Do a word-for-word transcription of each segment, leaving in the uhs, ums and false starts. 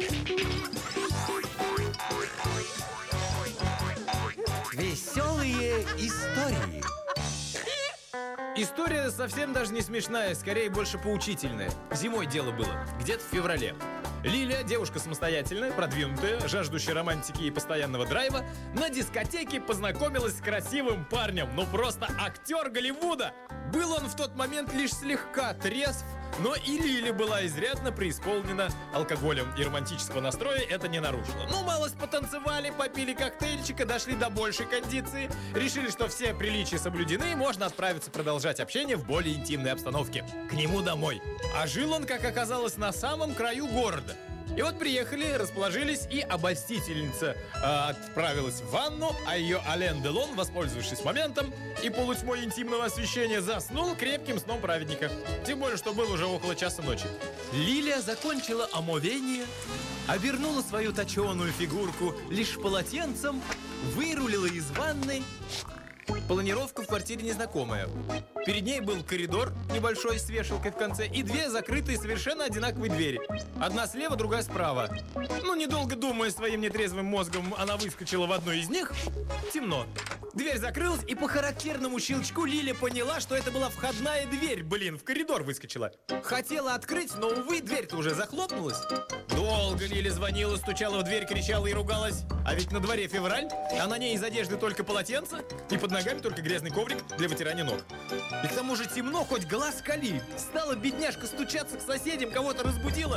Веселые истории. История совсем даже не смешная, скорее больше поучительная. Зимой дело было, где-то в феврале. Лиля, девушка самостоятельная, продвинутая, жаждущая романтики и постоянного драйва, на дискотеке познакомилась с красивым парнем, ну просто актер Голливуда. Был он в тот момент лишь слегка трезв, но и Лиля была изрядно преисполнена алкоголем, и романтического настроя это не нарушило. Ну, малость потанцевали, попили коктейльчика, дошли до большей кондиции, решили, что все приличия соблюдены, и можно отправиться продолжать общение в более интимной обстановке. К нему домой. А жил он, как оказалось, на самом краю города. И вот приехали, расположились, и обольстительница э, отправилась в ванну, а ее Ален Делон, воспользовавшись моментом и полутьмой интимного освещения, заснул крепким сном праведника. Тем более, что было уже около часа ночи. Лиля закончила омовение, обернула свою точеную фигурку лишь полотенцем, вырулила из ванны. Планировка в квартире незнакомая. Перед ней был коридор небольшой с вешалкой в конце и две закрытые совершенно одинаковые двери. Одна слева, другая справа. Ну, недолго думая своим нетрезвым мозгом, она выскочила в одну из них. Темно. Дверь закрылась, и по характерному щелчку Лиля поняла, что это была входная дверь. Блин, в коридор выскочила. Хотела открыть, но, увы, дверь-то уже захлопнулась. Долго Лиля звонила, стучала в дверь, кричала и ругалась. А ведь на дворе февраль, а на ней из одежды только полотенце, и под ногами только грязный коврик для вытирания ног. И к тому же темно, хоть глаз кали. Стала бедняжка стучаться к соседям, кого-то разбудила.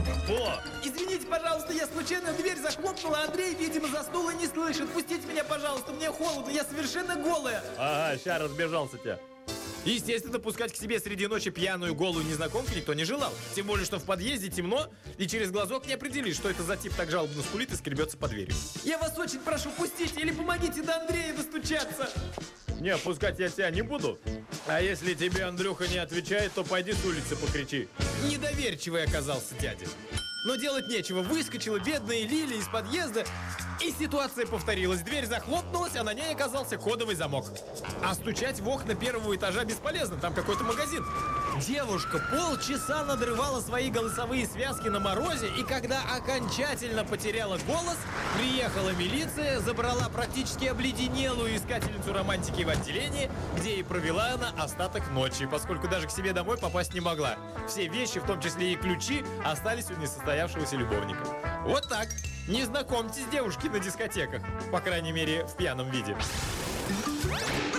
О! Извините, пожалуйста, я случайно дверь захлопнула, Андрей, видимо, заснул и не слышит. Пустите меня, пожалуйста, мне холодно, я совершенно голая. Ага, ща разбежался тебя. Естественно, пускать к себе среди ночи пьяную голую незнакомку никто не желал. Тем более, что в подъезде темно, и через глазок не определишь, что это за тип так жалобно скулит и скребется под дверью. Я вас очень прошу, пустите или помогите до Андрея достучаться. Не, пускать я тебя не буду. А если тебе Андрюха не отвечает, то пойди с улицы покричи. Недоверчивый оказался дядя. Но делать нечего, выскочила бедная Лиля из подъезда, и ситуация повторилась. Дверь захлопнулась, а на ней оказался кодовый замок. А стучать в окна первого этажа бесполезно, там какой-то магазин. Девушка полчаса надрывала свои голосовые связки на морозе, и когда окончательно потеряла голос, приехала милиция, забрала практически обледенелую искательницу романтики в отделение, где и провела она остаток ночи, поскольку даже к себе домой попасть не могла. Все вещи, в том числе и ключи, остались у несостоявшегося любовника. Вот так. Не знакомьтесь, девушки, на дискотеках. По крайней мере, в пьяном виде.